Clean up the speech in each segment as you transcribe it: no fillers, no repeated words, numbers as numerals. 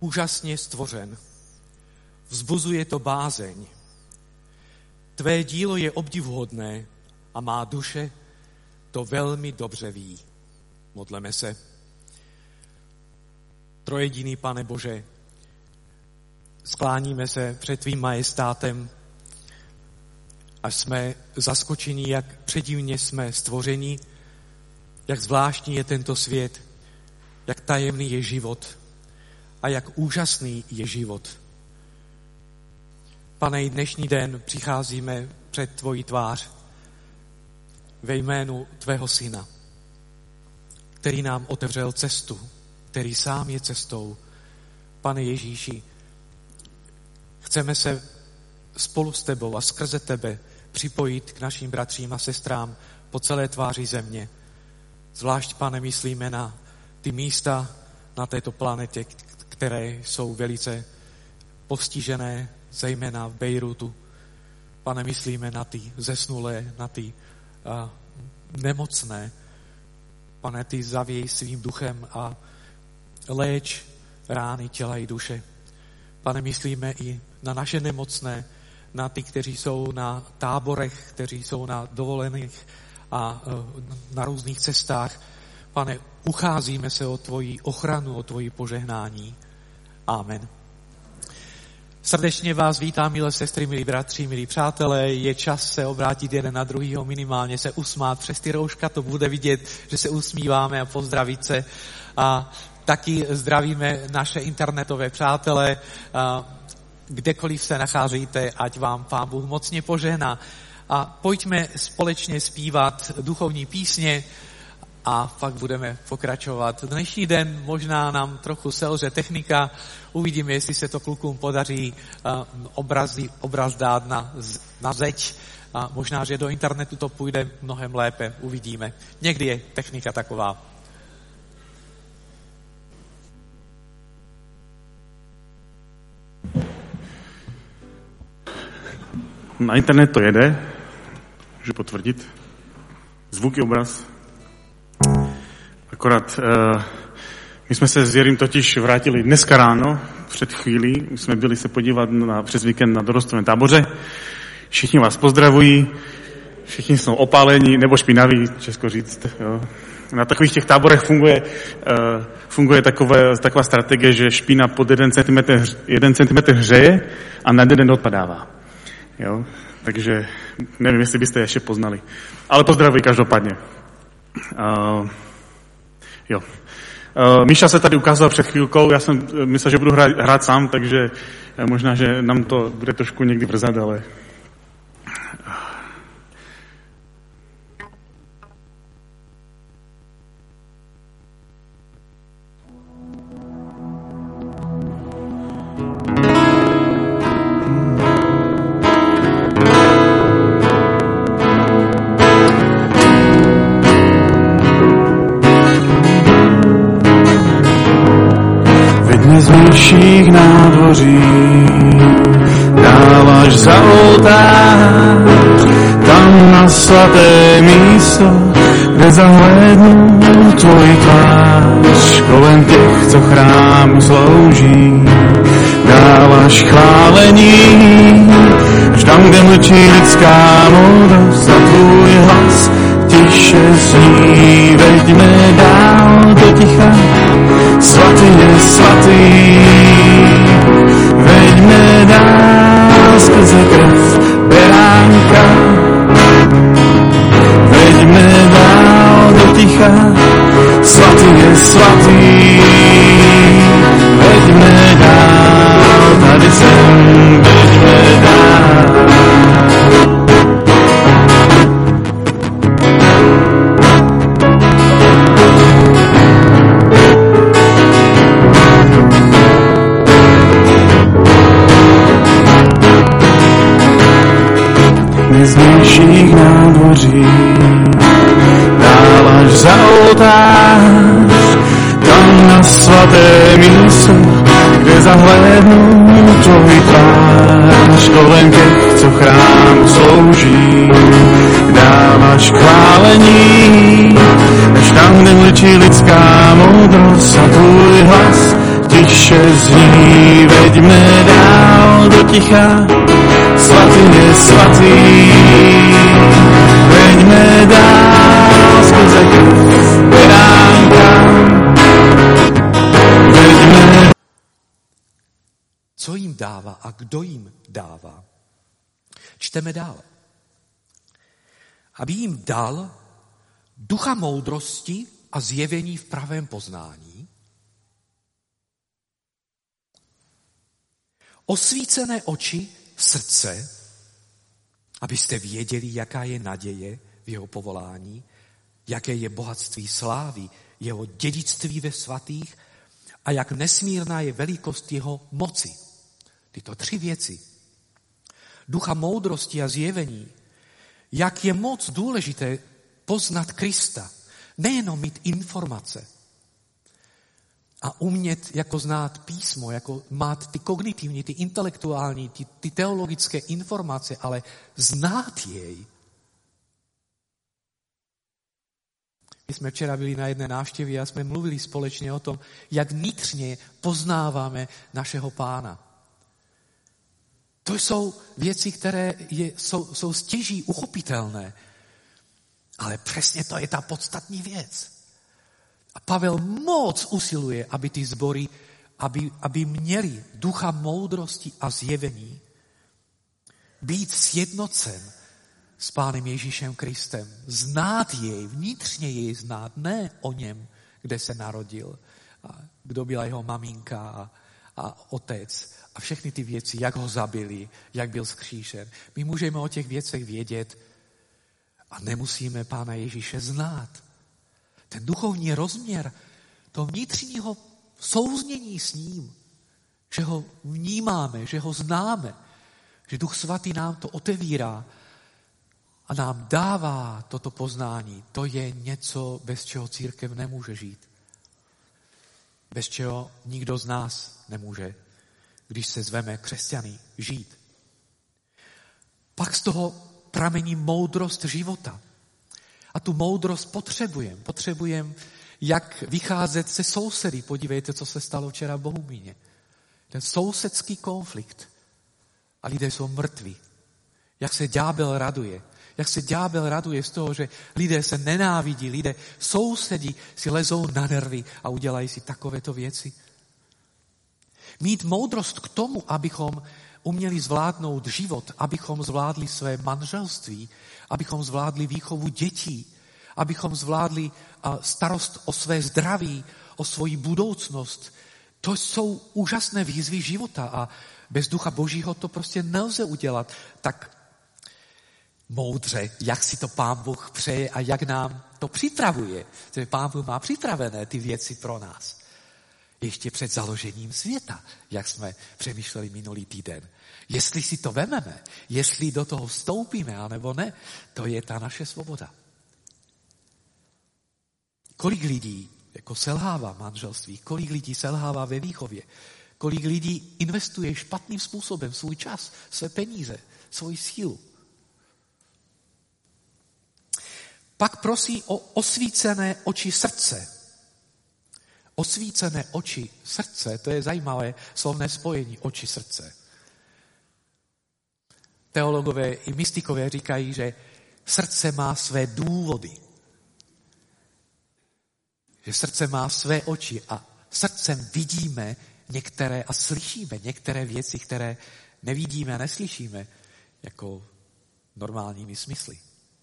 úžasně stvořen. Vzbuzuje to bázeň. Tvé dílo je obdivuhodné a má duše to velmi dobře ví. Modleme se. Trojediný Pane Bože, skláníme se před tvým majestátem a jsme zaskočeni, jak předivně jsme stvořeni, jak zvláštní je tento svět, jak tajemný je život a jak úžasný je život. Pane, i dnešní den přicházíme před tvoji tvář ve jménu tvého syna, který nám otevřel cestu, který sám je cestou. Pane Ježíši, chceme se spolu s tebou a skrze tebe připojit k našim bratřím a sestrám po celé tváři země. Zvlášť, Pane, myslíme na ty místa na této planetě, které jsou velice postižené, zejména v Bejrutu. Pane, myslíme na ty zesnulé, na ty nemocné. Pane, ty zavěj svým duchem a léč rány těla i duše. Pane, myslíme i na naše nemocné, na ty, kteří jsou na táborech, kteří jsou na dovolených a na různých cestách. Pane, ucházíme se o tvoji ochranu, o tvoji požehnání. Amen. Srdečně vás vítám, milé sestry, milí bratři, milí přátelé. Je čas se obrátit jeden na druhýho, minimálně se usmát. Přes ty rouška to bude vidět, že se usmíváme a pozdravit se. A taky zdravíme naše internetové přátelé. Kdekoliv se nacházíte, ať vám Pán Bůh mocně požehná. A pojďme společně zpívat duchovní písně a pak budeme pokračovat. Dnešní den možná nám trochu selže technika. Uvidíme, jestli se to klukům podaří obraz dát na zeď. A možná, že do internetu to půjde mnohem lépe. Uvidíme. Někdy je technika taková. Na internet to jede, můžu potvrdit. Zvuk i obraz. Akorát my jsme se s Jirím totiž vrátili dneska ráno, před chvílí. Jsme byli se podívat přes víkend na dorostovém táboře. Všichni vás pozdravují, všichni jsou opálení, nebo špinaví, česko říct. Jo. Na takových těch táborech funguje taková strategie, že špína pod 1 centimetr hřeje a na den odpadává. Jo? Takže nevím, jestli byste ještě poznali. Ale pozdravuji každopádně. Míša se tady ukázal před chvílkou, já jsem myslel, že budu hrát sám, takže možná, že nám to bude trošku někdy vrzat, ale... Z nižších nádvoří dáváš za oltář, tam na svaté místo, kde zahlédnu tvoji tvář. Kolem těch, co chrámu slouží, dáváš chválení, až tam, kde mlčí lidská moudrost a tvůj hlas tiše zní. Veďme dál do ticha, svatý je svatý, veďme dál skrze krev beránka. Veďme dál do ticha, svatý je svatý, veďme dál, tady jsem, veďme dál. Z nižších nádvoří dáváš za oltář, tam na svaté místo, kde zahlédnu tvoji tvář. Kolem těch, co chrámu slouží, dáváš chválení, až tam, kde mlčí lidská moudrost a tvůj hlas tiše Ježíše zní, veďme dál do ticha, svatý je svatý. Veďme dál skrze krv beránka. Veďme. Co jim dává a kdo jim dává? Čteme dál. Aby jim dal ducha moudrosti a zjevení v pravém poznání, osvícené oči srdce, abyste věděli, jaká je naděje v jeho povolání, jaké je bohatství slávy, jeho dědictví ve svatých a jak nesmírná je velikost jeho moci. Tyto 3 věci. Ducha moudrosti a zjevení, jak je moc důležité poznat Krista, nejenom mít informace a umět jako znát písmo, jako mít ty kognitivní, ty intelektuální, ty teologické informace, ale znát jej. My jsme včera byli na jedné návštěvě a jsme mluvili společně o tom, jak vnitřně poznáváme našeho Pána. To jsou věci, které jsou stěží uchopitelné. Ale přesně to je ta podstatní věc. A Pavel moc usiluje, aby ty sbory, aby měli ducha moudrosti a zjevení, být sjednocen s Pánem Ježíšem Kristem. Znát jej, vnitřně jej znát, ne o něm, kde se narodil, a kdo byla jeho maminka a otec a všechny ty věci, jak ho zabili, jak byl vzkříšen. My můžeme o těch věcech vědět a nemusíme Pána Ježíše znát. Ten duchovní rozměr toho vnitřního souznění s ním, že ho vnímáme, že ho známe, že Duch Svatý nám to otevírá a nám dává toto poznání, to je něco, bez čeho církev nemůže žít. Bez čeho nikdo z nás nemůže, když se zveme křesťany, žít. Pak z toho pramení moudrost života. A tu moudrost potřebujeme, jak vycházet se sousedy. Podívejte, co se stalo včera v Bohumíně. Ten sousedský konflikt. A lidé jsou mrtví. Jak se ďábel raduje. Jak se ďábel raduje z toho, že lidé se nenávidí, lidé sousedi si lezou na nervy a udělají si takovéto věci. Mít moudrost k tomu, abychom uměli zvládnout život, abychom zvládli své manželství, abychom zvládli výchovu dětí, abychom zvládli starost o své zdraví, o svoji budoucnost. To jsou úžasné výzvy života a bez Ducha Božího to prostě nelze udělat tak moudře, jak si to Pán Bůh přeje a jak nám to připravuje. Pán Bůh má připravené ty věci pro nás. Ještě před založením světa, jak jsme přemýšleli minulý týden. Jestli si to vememe, jestli do toho vstoupíme, anebo ne, to je ta naše svoboda. Kolik lidí jako selhává v manželství, kolik lidí selhává ve výchově, kolik lidí investuje špatným způsobem svůj čas, své peníze, svoji sílu. Pak prosí o osvícené oči srdce. Osvícené oči srdce, to je zajímavé slovné spojení oči srdce. Teologové i mystikové říkají, že srdce má své důvody. Že srdce má své oči a srdcem vidíme některé a slyšíme některé věci, které nevidíme a neslyšíme jako normálními smysly.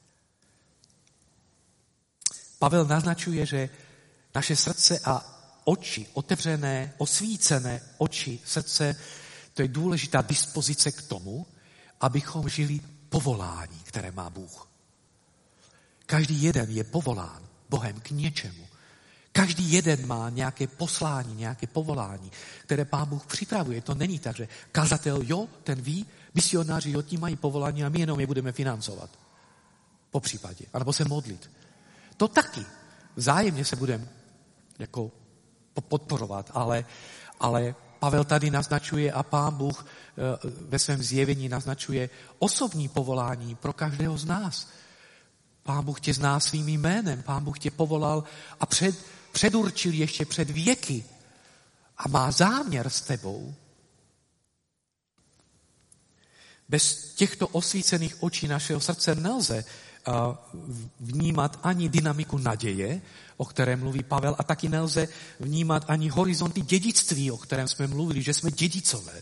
Pavel naznačuje, že naše srdce a oči, otevřené, osvícené oči srdce, to je důležitá dispozice k tomu, abychom žili povolání, které má Bůh. Každý jeden je povolán Bohem k něčemu. Každý jeden má nějaké poslání, nějaké povolání, které Pán Bůh připravuje. To není tak, že kazatel, jo, ten ví, misionáři, jo, ti mají povolání a my jenom je budeme financovat. Po případě. Anebo se modlit. To taky. Vzájemně se budeme jako podporovat, ale Pavel tady naznačuje a Pán Bůh ve svém zjevení naznačuje osobní povolání pro každého z nás. Pán Bůh tě zná svým jménem, Pán Bůh tě povolal a předurčil ještě před věky, a má záměr s tebou, bez těchto osvícených očí našeho srdce nelze vnímat ani dynamiku naděje, o které mluví Pavel, a taky nelze vnímat ani horizonty dědictví, o kterém jsme mluvili, že jsme dědicové.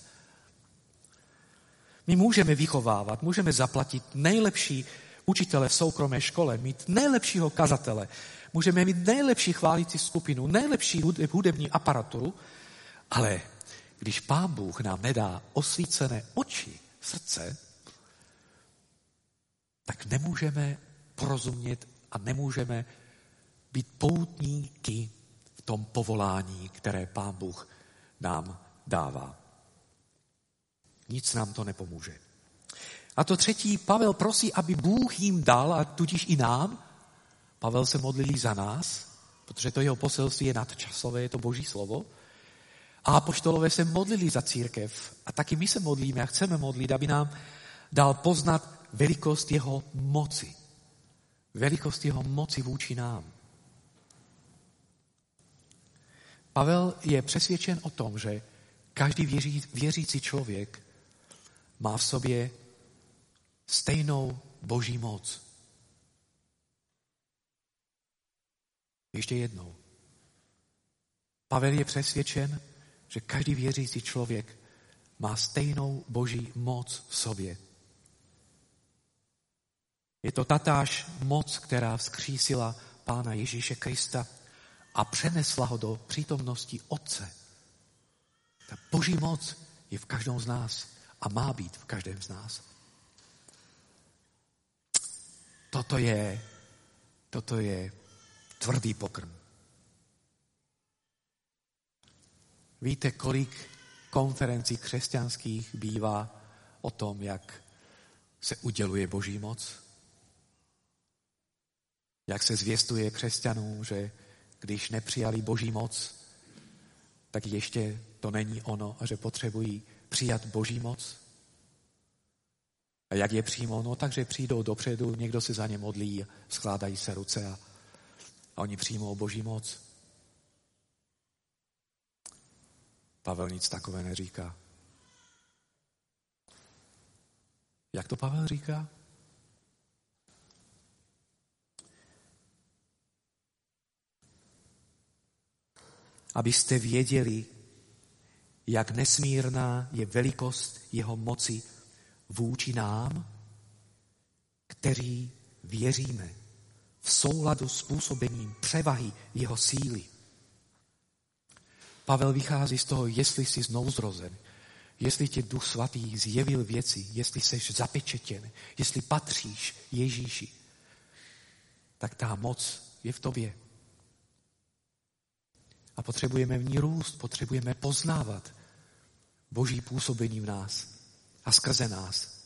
My můžeme vychovávat, můžeme zaplatit nejlepší učitele v soukromé škole, mít nejlepšího kazatele, můžeme mít nejlepší chválící skupinu, nejlepší hudební aparaturu, ale když Pán Bůh nám nedá osvícené oči, srdce, tak nemůžeme porozumět a nemůžeme být poutníky v tom povolání, které Pán Bůh nám dává. Nic nám to nepomůže. A to třetí, Pavel prosí, aby Bůh jim dal, a tudíž i nám. Pavel se modlí za nás, protože to jeho poselství je nadčasové, je to Boží slovo. A apoštolové se modlili za církev. A taky my se modlíme a chceme modlit, aby nám dal poznat velikost jeho moci. Velikost jeho moci vůči nám. Pavel je přesvědčen o tom, že každý věřící člověk má v sobě stejnou Boží moc. Ještě jednou. Pavel je přesvědčen, že každý věřící člověk má stejnou Boží moc v sobě. Je to tatáž moc, která vzkřísila Pána Ježíše Krista a přenesla ho do přítomnosti Otce. Ta Boží moc je v každém z nás a má být v každém z nás. Toto je tvrdý pokrm. Víte, kolik konferencí křesťanských bývá o tom, jak se uděluje Boží moc? Jak se zvěstuje křesťanům, že když nepřijali Boží moc, tak ještě to není ono a že potřebují přijat Boží moc? A jak je přijmou? No, takže přijdou dopředu, někdo se za ně modlí, skládají se ruce a oni přijmou Boží moc. Pavel nic takové neříká. Jak to Pavel říká? Abyste věděli, jak nesmírná je velikost jeho moci vůči nám, kteří věříme v souladu s působením převahy jeho síly. Pavel vychází z toho, jestli jsi znovuzrozen, jestli ti Duch Svatý zjevil věci, jestli jsi zapečetěn, jestli patříš Ježíši, tak ta moc je v tobě. A potřebujeme v ní růst, potřebujeme poznávat Boží působení v nás a skrze nás.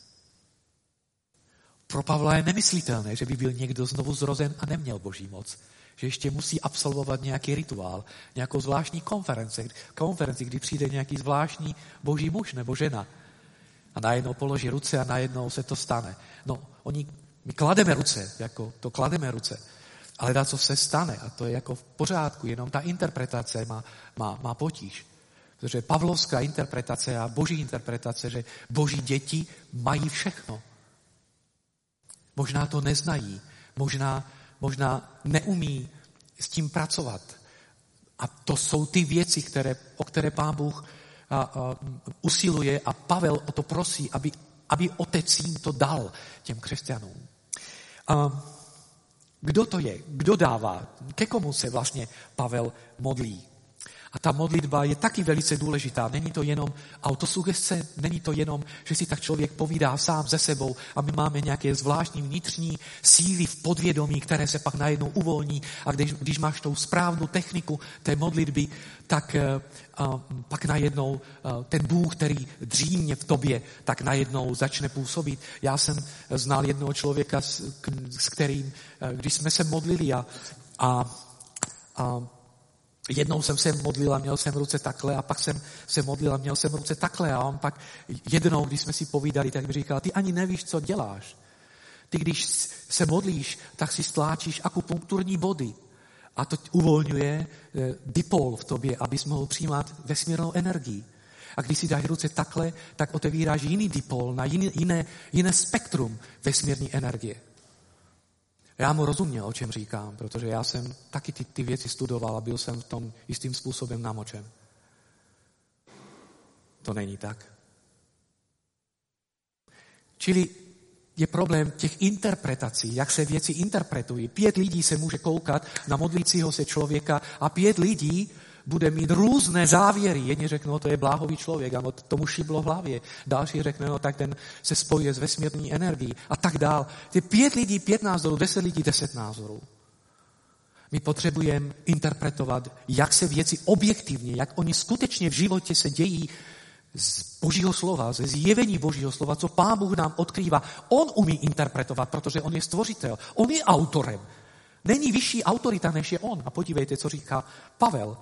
Pro Pavla je nemyslitelné, že by byl někdo znovu zrozen a neměl Boží moc. Že ještě musí absolvovat nějaký rituál, nějakou zvláštní konferenci, kdy přijde nějaký zvláštní Boží muž nebo žena a najednou položí ruce a najednou se to stane. No, my klademe ruce, jako to klademe ruce, ale dá, co se stane a to je jako v pořádku, jenom ta interpretace má potíž. Protože pavlovská interpretace a Boží interpretace, že Boží děti mají všechno. Možná to neznají, možná neumí s tím pracovat. A to jsou ty věci, o které Pán Bůh usiluje a Pavel o to prosí, aby Otec jim to dal těm křesťanům. Kdo to je? Kdo dává? Ke komu se vlastně Pavel modlí? A ta modlitba je taky velice důležitá. Není to jenom autosugestce, není to jenom, že si tak člověk povídá sám ze sebou a my máme nějaké zvláštní vnitřní síly v podvědomí, které se pak najednou uvolní a když máš tou správnou techniku té modlitby, tak pak najednou ten Bůh, který dřímě v tobě, tak najednou začne působit. Já jsem znal jednoho člověka, s kterým, když jsme se modlili a jednou jsem se modlil a měl jsem ruce takhle a pak jsem se modlil a měl jsem ruce takhle a on pak jednou, když jsme si povídali, tak mi říkal, ty ani nevíš, co děláš. Ty, když se modlíš, tak si stláčíš akupunkturní body A to uvolňuje dipol v tobě, abys mohl přijímat vesmírnou energii. A když si dáš ruce takhle, tak otevíráš jiný dipol na jiné spektrum vesmírní energie. Já mu rozuměl, o čem říkám, protože já jsem taky ty věci studoval a byl jsem v tom jistým způsobem namočen. To není tak. Čili je problém těch interpretací, jak se věci interpretují. 5 lidí se může koukat na modlícího se člověka a 5 lidí bude mít různé závěry. Jedni řeknou, to je bláhový člověk, ano, tomu šiblo v hlavě. Další řekne, no tak ten se spojuje s vesmírní energií a tak dál. Ty 5 lidí, 5 názorů, 10 lidí, 10 názorů. My potřebujeme interpretovat, jak se věci objektivně, jak oni skutečně v životě se dějí z Božího slova, ze zjevení Božího slova, co Pán Bůh nám odkrývá. On umí interpretovat, protože on je stvořitel, on je autorem. Není vyšší autorita, než je on. A podívejte, co říká Pavel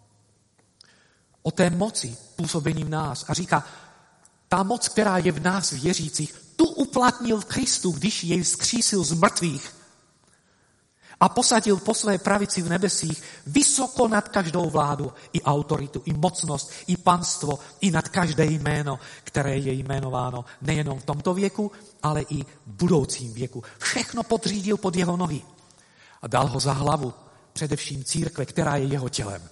o té moci působení v nás. A říká, ta moc, která je v nás věřících, tu uplatnil v Kristu, když jej vzkřísil z mrtvých a posadil po své pravici v nebesích vysoko nad každou vládu, i autoritu, i mocnost, i panstvo, i nad každé jméno, které je jmenováno nejenom v tomto věku, ale i v budoucím věku. Všechno podřídil pod jeho nohy a dal ho za hlavu, především církve, která je jeho tělem.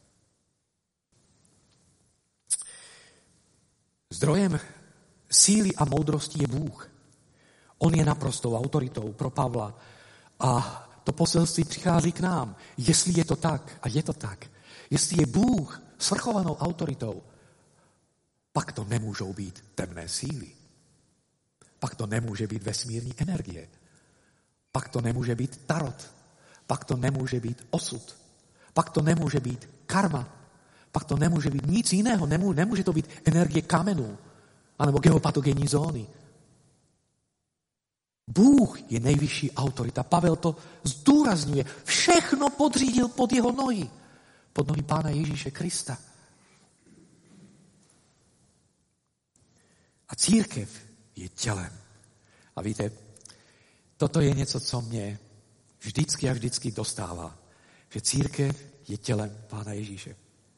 Zdrojem síly a moudrosti je Bůh. On je naprostou autoritou pro Pavla a to poselství přichází k nám. Jestli je to tak, a je to tak, jestli je Bůh svrchovanou autoritou, pak to nemůžou být temné síly. Pak to nemůže být vesmírní energie. Pak to nemůže být tarot. Pak to nemůže být osud. Pak to nemůže být karma. Pak to nemůže být nic jiného. Nemůže to být energie kamenů anebo geopatogenní zóny. Bůh je nejvyšší autorita. Pavel to zdůrazňuje. Všechno podřídil pod jeho nohy. Pod nohy Pána Ježíše Krista. A církev je tělem. A víte, toto je něco, co mě vždycky a vždycky dostává. Že církev je tělem Pána Ježíše.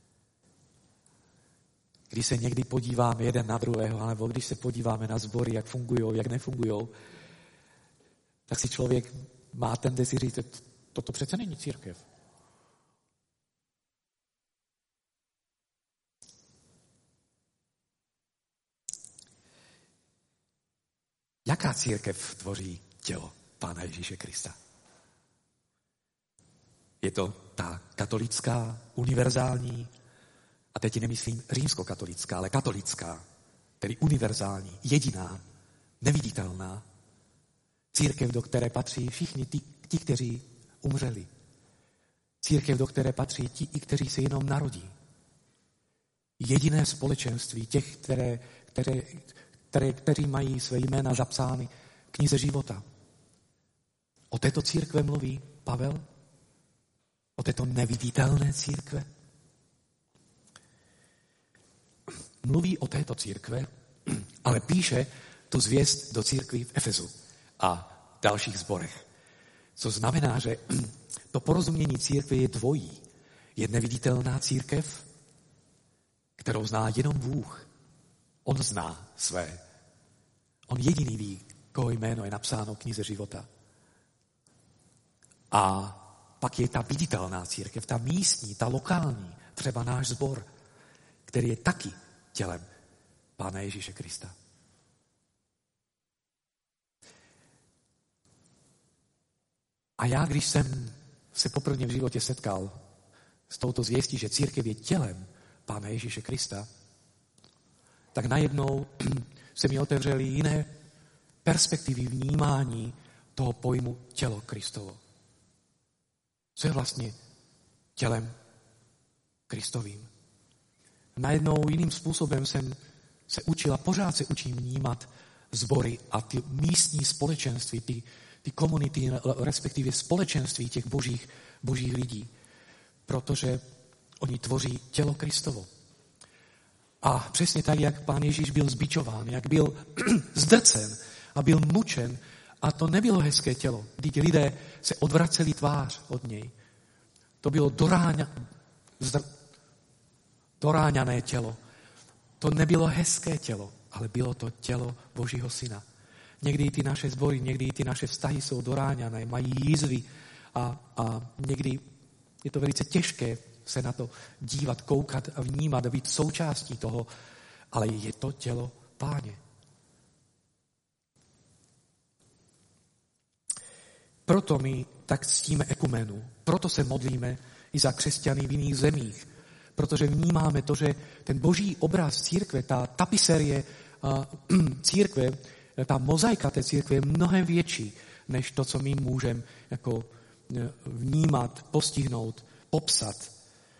Když se někdy podíváme jeden na druhého, nebo když se podíváme na sbory, jak fungují, jak nefungují, tak si člověk má tendenci říct, toto přece není církev. Jaká církev tvoří tělo Pána Ježíše Krista? Je to ta katolická, univerzální, a teď nemyslím římskokatolická, ale katolická, tedy univerzální, jediná, neviditelná, církev, do které patří všichni ti, kteří umřeli. Církev, do které patří ti, kteří se jenom narodí. Jediné společenství těch, kteří mají své jména zapsány v knize života. O této církve mluví Pavel? O této neviditelné církve? Mluví o této církve, ale píše tu zvěst do církví v Efezu a dalších sborech. Co znamená, že to porozumění církve je dvojí. Je neviditelná církev, kterou zná jenom Bůh. On zná své. On jediný ví, koho jméno je napsáno v knize života. A pak je ta viditelná církev, ta místní, ta lokální, třeba náš sbor, který je taky tělem Pána Ježíše Krista. A já, když jsem se poprvé v životě setkal s touto zvěstí, že církev je tělem Pána Ježíše Krista, tak najednou se mi otevřely jiné perspektivy vnímání toho pojmu tělo Kristovo. Co je vlastně tělem Kristovým? Najednou jiným způsobem jsem se učil a pořád se učím vnímat sbory a ty místní společenství, ty komunity, respektive společenství těch božích lidí, protože oni tvoří tělo Kristovo. A přesně tak, jak Pán Ježíš byl zbičován, jak byl zdrcen a byl mučen, a to nebylo hezké tělo, když lidé se odvraceli tvář od něj. To bylo doráňané tělo. To nebylo hezké tělo, ale bylo to tělo Božího syna. Někdy ty naše sbory, někdy ty naše vztahy jsou doráňané, mají jízvy a někdy je to velice těžké se na to dívat, koukat a vnímat a být součástí toho, ale je to tělo Páně. Proto my tak ctíme ekumenu, proto se modlíme i za křesťany v jiných zemích, protože vnímáme to, že ten boží obraz církve, ta tapiserie církve, ta mozaika té církve je mnohem větší, než to, co my můžeme jako vnímat, postihnout, popsat.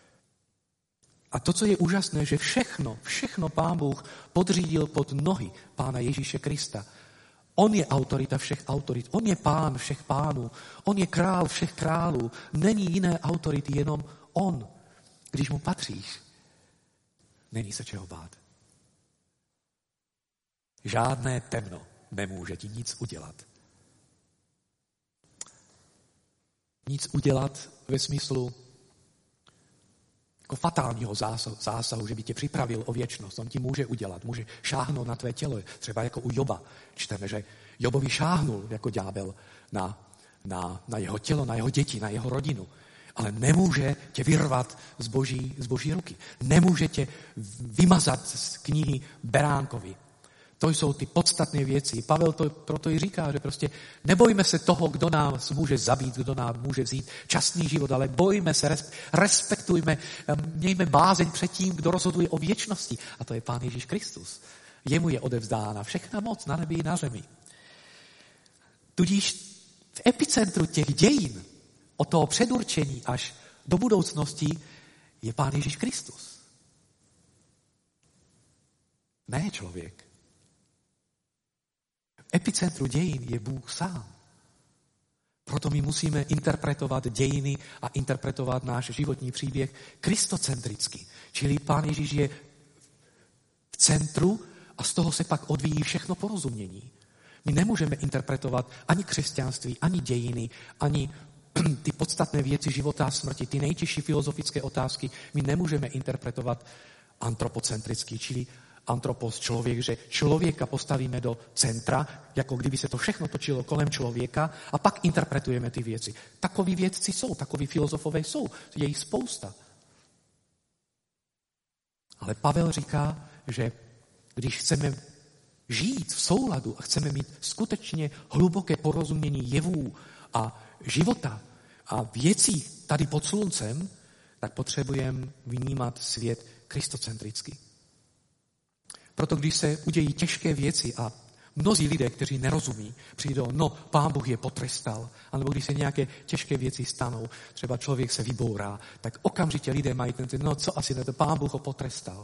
A to, co je úžasné, že všechno Pán Bůh podřídil pod nohy Pána Ježíše Krista. On je autorita všech autorit, on je Pán všech pánů, on je král všech králů. Není jiné autority, jenom on. Když mu patříš, není se čeho bát. Žádné temno nemůže ti nic udělat. Nic udělat ve smyslu jako fatálního zásahu, že by tě připravil o věčnost. On ti může udělat, může šáhnout na tvé tělo. Třeba jako u Joba. Čteme, že Jobovi šáhnul jako ďábel na jeho tělo, na jeho děti, na jeho rodinu. Ale nemůže tě vyrvat z boží ruky. Nemůže tě vymazat z knihy Beránkovi. To jsou ty podstatné věci. Pavel to proto i říká, že prostě nebojme se toho, kdo nás může zabít, kdo nám může vzít časný život, ale bojme se, respektujme, mějme bázeň před tím, kdo rozhoduje o věčnosti. A to je Pán Ježíš Kristus. Jemu je odevzdána všechna moc na nebi i na zemi. Tudíž v epicentru těch dějin od toho předurčení až do budoucnosti je Pán Ježíš Kristus. Ne člověk. V epicentru dějin je Bůh sám. Proto my musíme interpretovat dějiny a interpretovat náš životní příběh kristocentricky. Čili Pán Ježíš je v centru a z toho se pak odvíjí všechno porozumění. My nemůžeme interpretovat ani křesťanství, ani dějiny, ani ty podstatné věci života a smrti, ty nejtěžší filozofické otázky, my nemůžeme interpretovat antropocentricky, čili antropos, člověk, že člověka postavíme do centra, jako kdyby se to všechno točilo kolem člověka a pak interpretujeme ty věci. Takoví vědci jsou, takoví filozofové jsou, je jich spousta. Ale Pavel říká, že když chceme žít v souladu a chceme mít skutečně hluboké porozumění jevů a života a věcí tady pod sluncem, tak potřebujeme vnímat svět kristocentricky. Proto když se udějí těžké věci a mnozí lidé, kteří nerozumí, přijdou, Pán Bůh je potrestal, anebo když se nějaké těžké věci stanou, třeba člověk se vybourá, tak okamžitě lidé mají co asi to Pán Bůh ho potrestal.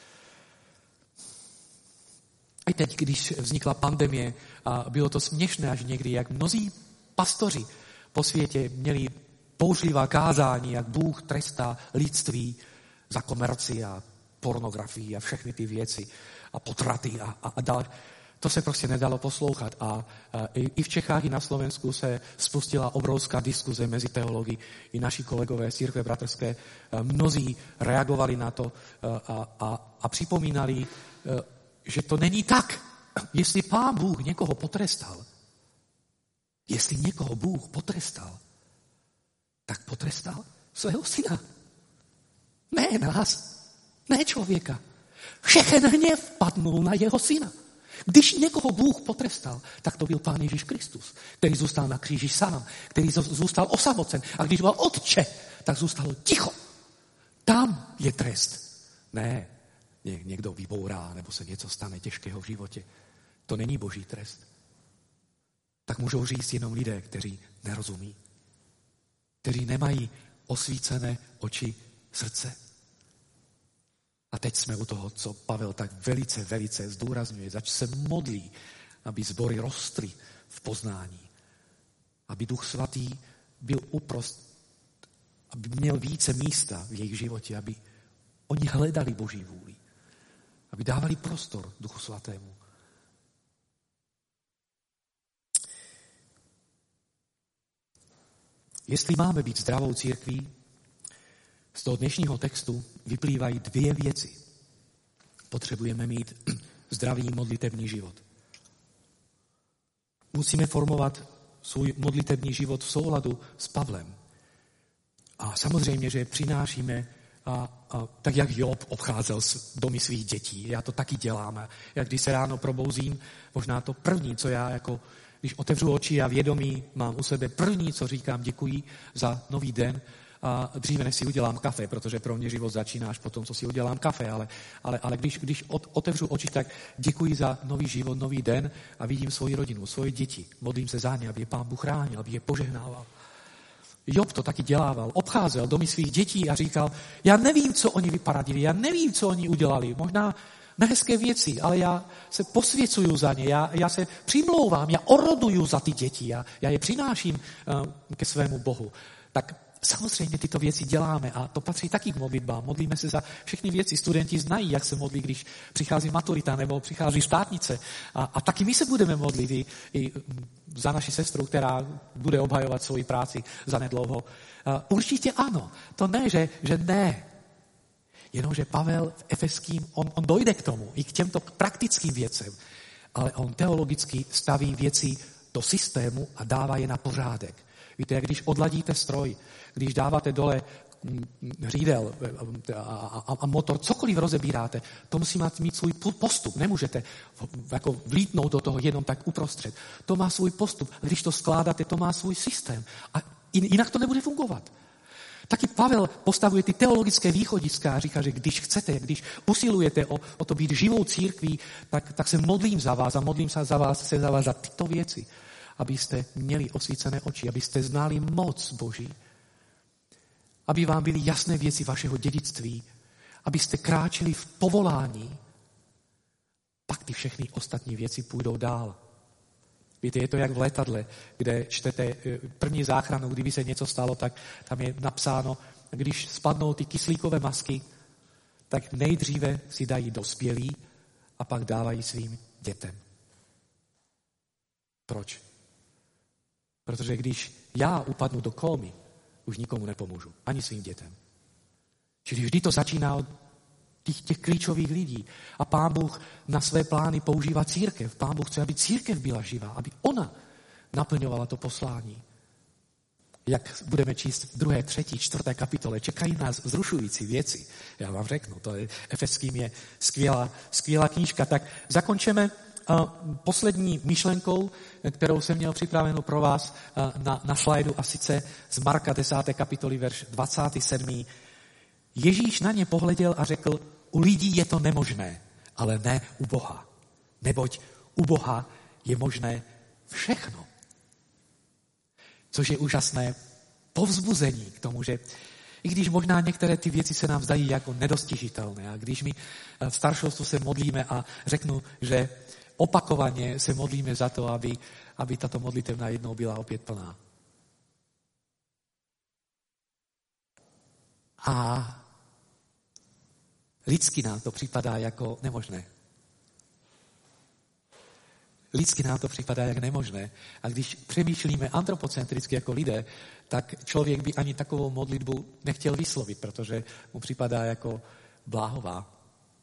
I teď, když vznikla pandemie, a bylo to směšné až někdy, jak mnozí pastoři po světě měli bouřlivá kázání, jak Bůh trestá lidství za komerci a pornografii a všechny ty věci a potraty a dál. To se prostě nedalo poslouchat a i v Čechách, i na Slovensku se spustila obrovská diskuze mezi teology, i naši kolegové z církve bratrské. Mnozí reagovali na to a připomínali, že to není tak. Jestli Pán Bůh někoho potrestal, tak potrestal svého syna. Ne nás, ne člověka. Všechen hněv padnul na jeho syna. Když někoho Bůh potrestal, tak to byl Pán Ježíš Kristus, který zůstal na kříži sám, který zůstal osamocen. A když byl Otče, tak zůstalo ticho. Tam je trest. Ne, někdo vybourá, nebo se něco stane těžkého v životě. To není boží trest. Tak můžou říct jenom lidé, kteří nerozumí. Kteří nemají osvícené oči srdce. A teď jsme u toho, co Pavel tak velice, velice zdůrazňuje. Zač se modlí, aby sbory rostly v poznání. Aby Duch Svatý byl aby měl více místa v jejich životě, aby oni hledali Boží vůli. Aby dávali prostor Duchu Svatému. Jestli máme být zdravou církví, Z toho dnešního textu vyplývají dvě věci. Potřebujeme mít zdravý modlitevní život. Musíme formovat svůj modlitevní život v souladu s Pavlem. A samozřejmě, že přinášíme, tak jak Job obcházel domy svých dětí. Já to taky dělám. Já když se ráno probouzím, možná to první, co já když otevřu oči a vědomí mám u sebe, první, co říkám, děkuji za nový den, a dříve než si udělám kafe, protože pro mě život začíná až potom, co si udělám kafe, ale když otevřu oči, tak děkuji za nový život, nový den a vidím svoji rodinu, svoje děti. Modlím se za ně, aby je Pán Bůh chránil, aby je požehnával. Job to taky dělával, obcházel domy svých dětí a říkal, já nevím, co oni vyparadili, já nevím, co oni udělali, možná nehezké věci, ale já se posvěcuju za ně, já se přimlouvám, já oroduju za ty děti, já je přináším ke svému Bohu. Tak samozřejmě tyto věci děláme a to patří taky k modlitbám. Modlíme se za všechny věci. Studenti znají, jak se modlí, když přichází maturita nebo přichází státnice. A taky my se budeme modlit i za naši sestru, která bude obhajovat svoji práci zanedlouho. Určitě ano. To ne, že ne. Jenomže Pavel v Efeským, on dojde k tomu, i k těmto praktickým věcem, ale on teologicky staví věci do systému a dává je na pořádek. Víte, jak když odladíte stroj, když dáváte dole řídel a motor, cokoliv rozebíráte, to musí mít svůj postup. Nemůžete jako vlítnout do toho jenom tak uprostřed. To má svůj postup. A když to skládáte, to má svůj systém. A jinak to nebude fungovat. Taky Pavel postavuje ty teologické východiska a říká, že když chcete, když usilujete o to být živou církví, tak se modlím za vás a modlím se za vás za tyto věci, abyste měli osvícené oči, abyste znali moc Boží, aby vám byly jasné věci vašeho dědictví, abyste kráčeli v povolání, pak ty všechny ostatní věci půjdou dál. Víte, je to jak v letadle, kde čtete první záchranu, kdyby se něco stalo, tak tam je napsáno, když spadnou ty kyslíkové masky, tak nejdříve si dají dospělí a pak dávají svým dětem. Proč? Protože když já upadnu do kómy, už nikomu nepomůžu, ani svým dětem. Čili vždy to začíná od těch klíčových lidí. A Pán Bůh na své plány používá církev. Pán Bůh chce, aby církev byla živá, aby ona naplňovala to poslání. Jak budeme číst v 2., 3., 4. kapitole, čekají nás vzrušující věci. Já vám řeknu, to je Efeským je skvělá knížka. Tak zakončeme poslední myšlenkou, kterou jsem měl připravenou pro vás na slajdu, a sice z Marka 10. kapitoly, verš 27. Ježíš na ně pohleděl a řekl, u lidí je to nemožné, ale ne u Boha. Neboť u Boha je možné všechno. Což je úžasné povzbuzení k tomu, že i když možná některé ty věci se nám zdají jako nedostižitelné, a když my v staršovstvu se modlíme a řeknu, že opakovaně se modlíme za to, aby tato modlitevna jednou byla opět plná. A lidsky nám to připadá jako nemožné. Lidsky nám to připadá jak nemožné. A když přemýšlíme antropocentricky jako lidé, tak člověk by ani takovou modlitbu nechtěl vyslovit, protože mu připadá jako bláhová.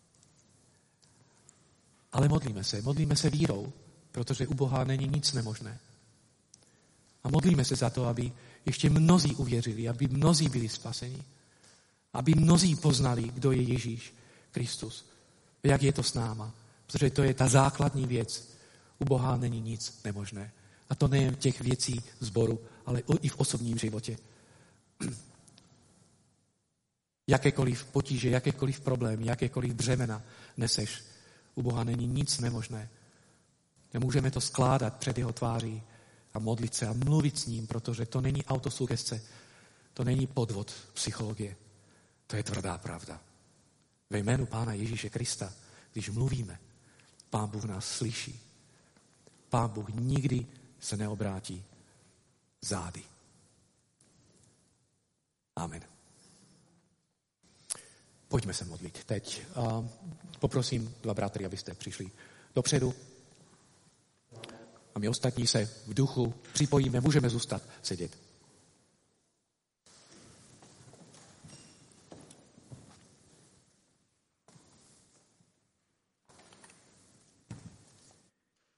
Ale modlíme se vírou, protože u Boha není nic nemožné. A modlíme se za to, aby ještě mnozí uvěřili, aby mnozí byli spaseni, aby mnozí poznali, kdo je Ježíš Kristus, jak je to s náma. Protože to je ta základní věc. U Boha není nic nemožné. A to nejen těch věcí sboru, ale i v osobním životě. Jakékoliv potíže, jakékoliv problémy, jakékoliv břemena neseš, u Boha není nic nemožné. Nemůžeme to skládat před jeho tváří a modlit se a mluvit s ním, protože to není autosugestce, to není podvod psychologie. To je tvrdá pravda. Ve jménu Pána Ježíše Krista, když mluvíme, Pán Bůh nás slyší. Pán Bůh nikdy se neobrátí zády. Amen. Pojďme se modlit teď. Poprosím dva bratry, abyste přišli dopředu. A my ostatní se v duchu připojíme, můžeme zůstat sedět.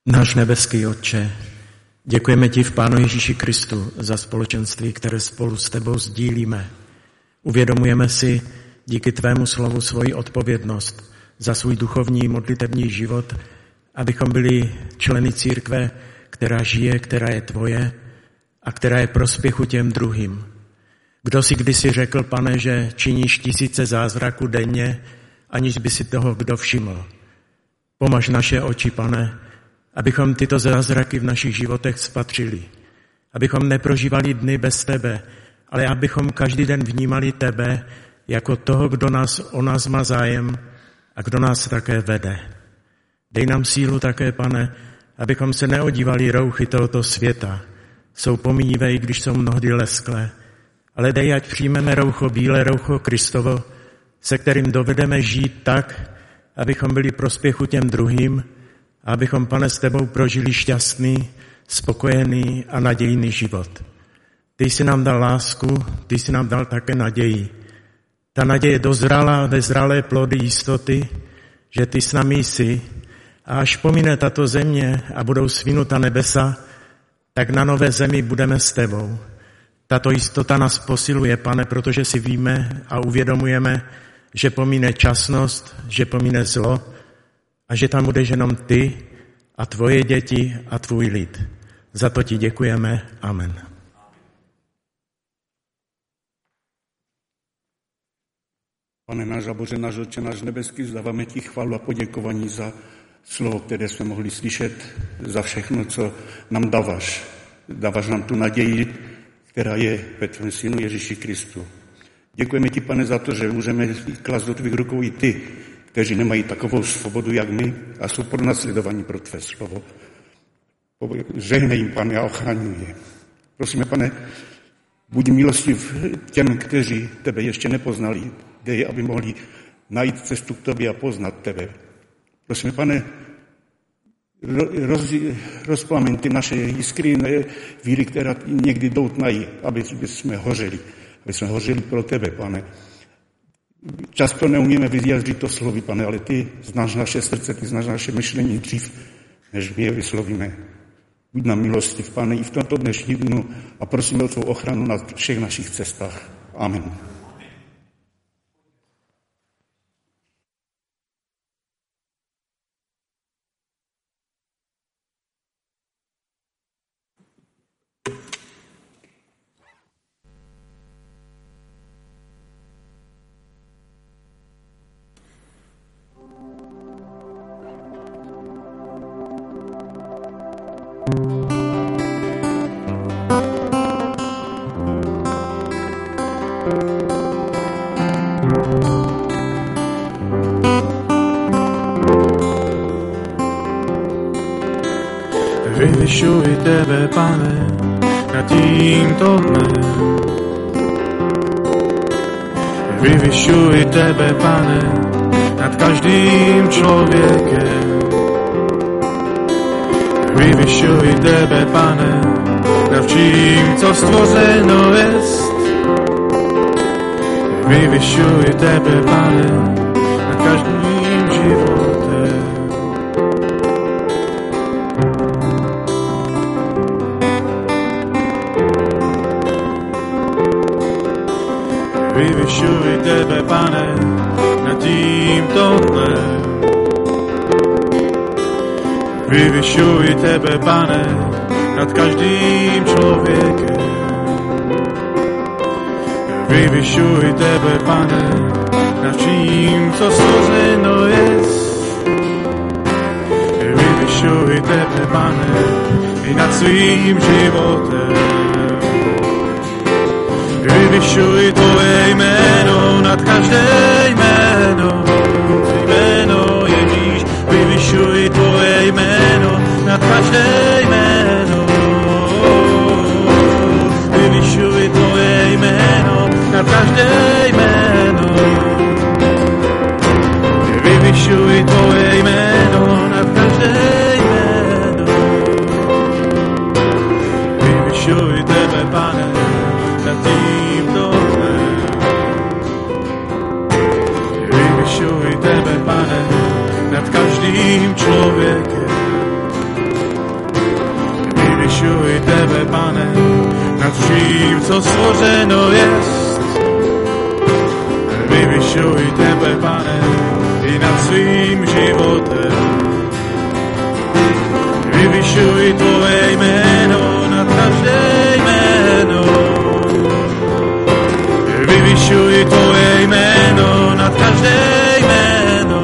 Náš nebeský Otče, děkujeme ti v Pánu Ježíši Kristu za společenství, které spolu s tebou sdílíme. Uvědomujeme si díky tvému slovu svoji odpovědnost za svůj duchovní modlitební život, abychom byli členy církve, která žije, která je tvoje a která je prospěchu těm druhým. Kdo si kdysi řekl, Pane, že činíš 1000 zázraků denně, aniž by si toho kdo všiml. Pomaž naše oči, Pane, abychom tyto zázraky v našich životech spatřili. Abychom neprožívali dny bez tebe, ale abychom každý den vnímali tebe jako toho, kdo o nás má zájem a kdo nás také vede. Dej nám sílu také, Pane, abychom se neodívali rouchy tohoto světa. Jsou pomíjivé, i když jsou mnohdy lesklé. Ale dej, ať přijmeme roucho bílé, roucho Kristovo, se kterým dovedeme žít tak, abychom byli prospěchu těm druhým a abychom, Pane, s tebou prožili šťastný, spokojený a nadějný život. Ty jsi nám dal lásku, ty jsi nám dal také naději. Ta naděje dozrala ve zralé plody jistoty, že ty s námi jsi a až pomine tato země a budou svinuta nebesa, tak na nové zemi budeme s tebou. Tato jistota nás posiluje, Pane, protože si víme a uvědomujeme, že pomine časnost, že pomine zlo a že tam budeš jenom ty a tvoje děti a tvůj lid. Za to ti děkujeme. Amen. Pane náš a Bože náš Otče náš nebeský, vzdáváme ti chválu a poděkování za slovo, které jsme mohli slyšet, za všechno, co nám dáváš. Dáváš nám tu naději, která je ve tvém synu Ježíši Kristu. Děkujeme ti, Pane, za to, že můžeme klást do tvých rukou i ty, kteří nemají takovou svobodu, jak my, a jsou pronásledovaní pro tvé slovo. Žehnej jim, Pane, a ochraňuj je. Prosíme, Pane, buď milostiv těm, kteří tebe ještě nepoznali. Dej, aby mohli najít cestu k tobě a poznat tebe. Prosíme, Pane, rozplameň ty naše jiskry víry, která někdy doutnají, aby jsme hořeli. Aby jsme hořeli pro tebe, Pane. Často neumíme vyjádřit to slovy, Pane, ale ty znáš naše srdce, ty znáš naše myšlení dřív, než my je vyslovíme. Buď nám milostiv, Pane, i v tomto dnešním dnu a prosíme o tvou ochranu na všech našich cestách. Amen. Vyvyšuji tebe, Pane, nad tímto dnem. Vyvyšuji tebe, Pane, nad každým člověkem. Vyvyšuji tebe, Pane, nad vším, co stvořeno jest. Vyvyšuji tebe, Pane, nad každým životem. Vyvyšuji tebe, Pane, nad tímto dnem. Vyvyšuji tebe, Pane, nad každým člověkem. Vyvyšuji tebe, Pane, nad vším, co stvořeno jest. Vyvyšuji tebe, Pane, i nad svým životem. Vyvyšuji tvoje jméno nad každé jméno. Jméno Ježíš, vyvyšuji tvoje jméno nad každé jméno. Vyvyšuji tvoje jméno nad každé jméno. Vyvyšuji tvoje jméno nad každé jméno. Vyvyšuji tebe, Pane, nad tímto dnem. Vyvyšuji tebe, Pane, nad každým člověkem. tebe, Pane, nad vším, co stvořeno jest. Vyvyšuj tebe, Pane, i nad svým životem. Vyvyšuj tvoje jméno nad každé jméno. Vyvyšuj tvoje jméno nad každé jméno.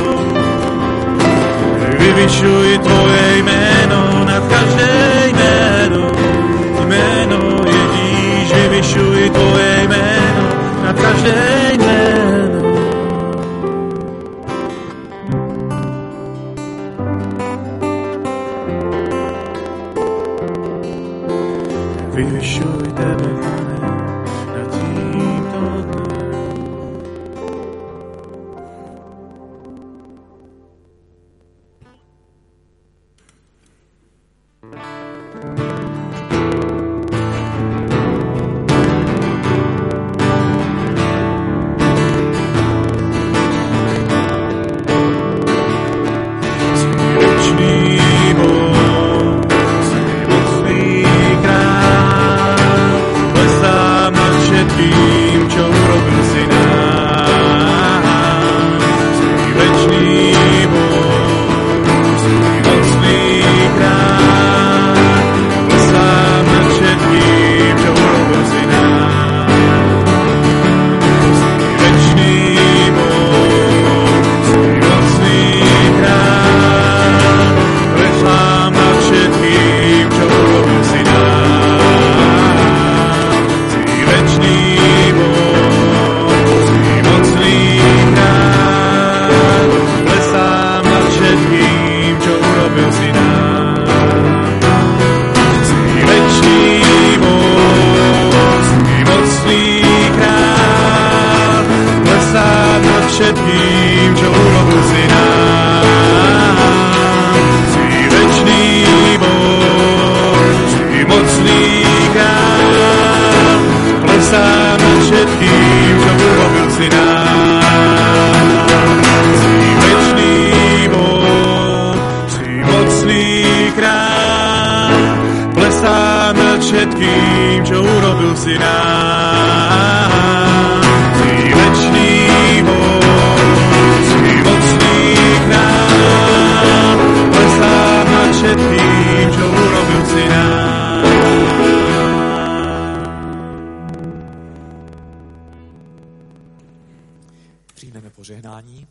Vyvyšuj tvoje jméno nad každé jméno. Jméno Ježíš, vyvyšuj tvoje jméno nad každé jméno. Vyvyšuj tebe, Pane, nad tímto dnem. Všetkým, čo urobil si nám. Si večný Boh, si mocný král, plesám nad všetkým, čo urobil si nám. Si večný Boh, si mocný král, plesám nad všetkým, čo urobil si nám. Si večný Boh, všetkým, čo urobil si nám. Přijmeme požehnání.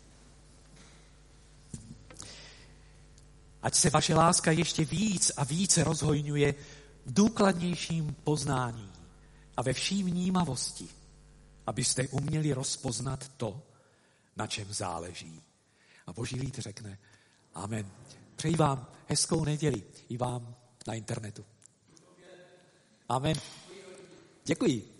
Ať se vaše láska ještě víc a více rozhojňuje v důkladnějším poznání a ve vší vnímavosti, abyste uměli rozpoznat to, na čem záleží. A Boží lid řekne amen. Přeji vám hezkou neděli i vám na internetu. Amen. Děkuji.